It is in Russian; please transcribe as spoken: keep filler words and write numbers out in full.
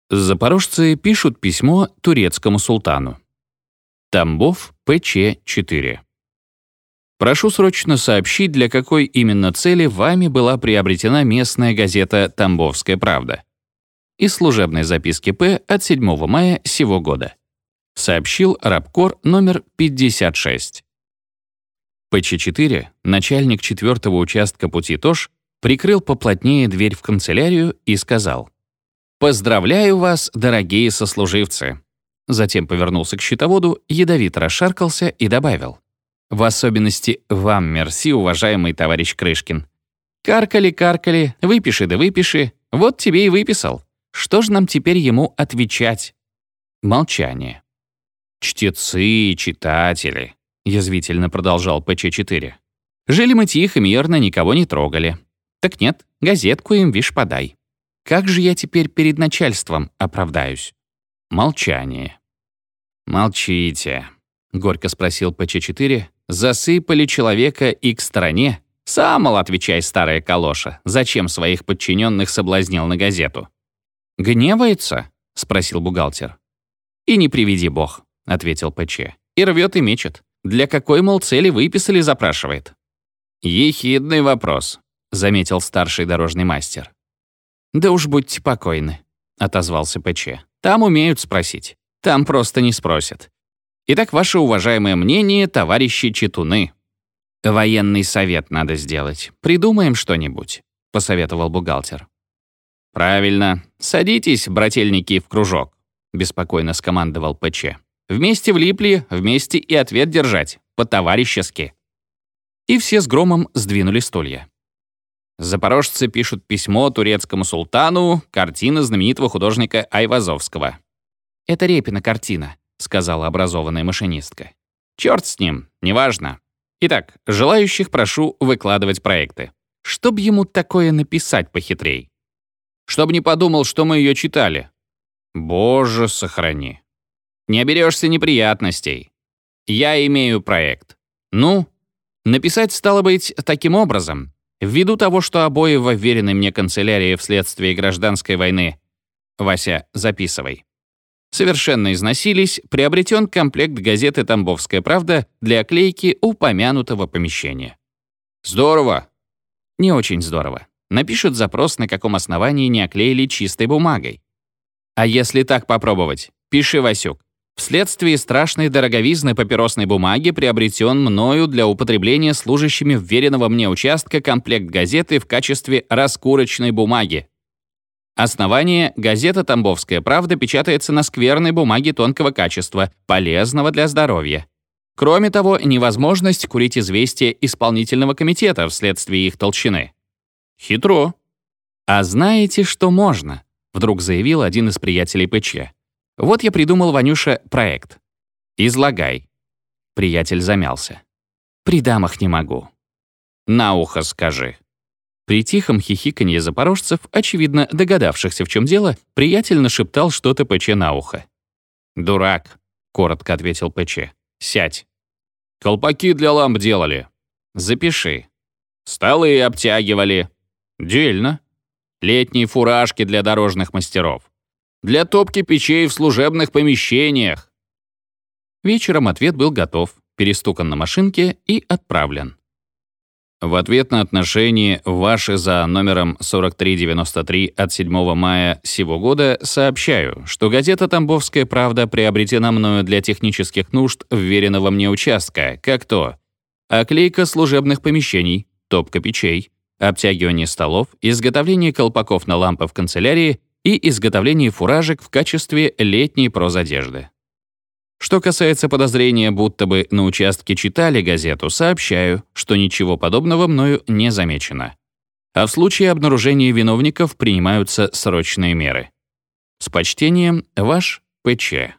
Запорожцы пишут письмо турецкому султану. Тамбов, П Ч четыре. Прошу срочно сообщить, для какой именно цели вами была приобретена местная газета «Тамбовская правда». Из служебной записки П от седьмого мая сего года. Сообщил рабкор номер пятьдесят шесть. П Ч четыре, начальник четвертого участка пути ТОШ, прикрыл поплотнее дверь в канцелярию и сказал: «Поздравляю вас, дорогие сослуживцы». Затем повернулся к счетоводу, ядовито расшаркался и добавил: «В особенности вам мерси, уважаемый товарищ Крышкин. Каркали-каркали, выпиши да выпиши, вот тебе и выписал. Что ж нам теперь ему отвечать?» Молчание. «Чтецы, читатели», — язвительно продолжал П Ч четыре. «Жили мы тихо, мирно, никого не трогали. Так нет, газетку им, вишь, подай. Как же я теперь перед начальством оправдаюсь?» Молчание. «Молчите», — горько спросил П Ч четыре. «Засыпали человека и к стороне. Сам, мол, отвечай, старая калоша, зачем своих подчиненных соблазнил на газету?» «Гневается?» — спросил бухгалтер. «И не приведи бог», — ответил П Ч. «И рвет и мечет. Для какой, мол, цели выписали, запрашивает». «Ехидный вопрос», — заметил старший дорожный мастер. «Да уж будьте покойны», — отозвался П Ч. «Там умеют спросить. Там просто не спросят. Итак, ваше уважаемое мнение, товарищи читуны». «Военный совет надо сделать. Придумаем что-нибудь», — посоветовал бухгалтер. «Правильно. Садитесь, брательники, в кружок», — беспокойно скомандовал П Ч. «Вместе влипли, вместе и ответ держать. По-товарищески». И все с громом сдвинули стулья. Запорожцы пишут письмо турецкому султану, картина знаменитого художника Айвазовского. «Это Репина картина», — сказала образованная машинистка. «Черт с ним, неважно. Итак, желающих прошу выкладывать проекты. Чтоб ему такое написать похитрей. Чтоб не подумал, что мы ее читали. Боже, сохрани. Не оберешься неприятностей. Я имею проект. Ну, написать, стало быть, таким образом. Ввиду того, что обои в вверенной мне канцелярии вследствие гражданской войны, Вася, записывай, совершенно износились, приобретен комплект газеты «Тамбовская правда» для оклейки упомянутого помещения. Здорово. Не очень здорово. Напишут запрос, на каком основании не оклеили чистой бумагой. А если так попробовать? Пиши, Васюк. Вследствие страшной дороговизны папиросной бумаги приобретен мною для употребления служащими вверенного мне участка комплект газеты в качестве раскурочной бумаги. Основание: газета «Тамбовская правда» печатается на скверной бумаге тонкого качества, полезного для здоровья. Кроме того, невозможность курить известия исполнительного комитета вследствие их толщины. Хитро. А знаете, что можно? Вдруг заявил один из приятелей П Ч. Вот я придумал, Ванюша, проект. Излагай. Приятель замялся. При дамах не могу. На ухо скажи. При тихом хихиканье запорожцев, очевидно догадавшихся, в чем дело, приятель нашептал что-то П Ч на ухо. «Дурак», — коротко ответил П Ч. «Сядь». «Колпаки для ламп делали». «Запиши». «Столы обтягивали». «Дельно». «Летние фуражки для дорожных мастеров». «Для топки печей в служебных помещениях». Вечером ответ был готов, перестукан на машинке и отправлен. В ответ на отношение ваше за номером сорок три девяносто три от седьмого мая сего года сообщаю, что газета «Тамбовская правда» приобретена мною для технических нужд вверенного мне участка, как то оклейка служебных помещений, топка печей, обтягивание столов, изготовление колпаков на лампы в канцелярии и изготовление фуражек в качестве летней прозодежды. Что касается подозрения, будто бы на участке читали газету, сообщаю, что ничего подобного мною не замечено. А в случае обнаружения виновников принимаются срочные меры. С почтением, ваш П Ч.